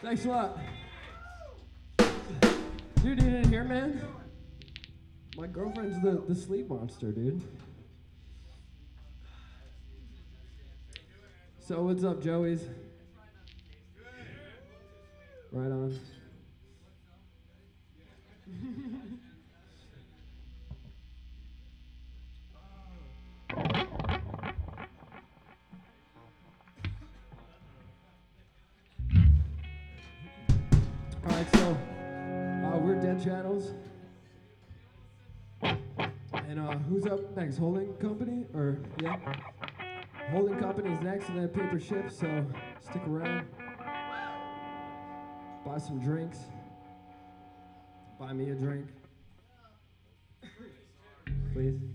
Thanks a lot. Dude, you didn't hear, man? My girlfriend's the sleep monster, dude. So what's up, Joey's? Right on. Alright, so we're Dead Channels. And who's up next? Holding Company? Or, yeah? Holding Company's next, and then Paper Ship, so stick around. Buy some drinks. Buy me a drink. Please.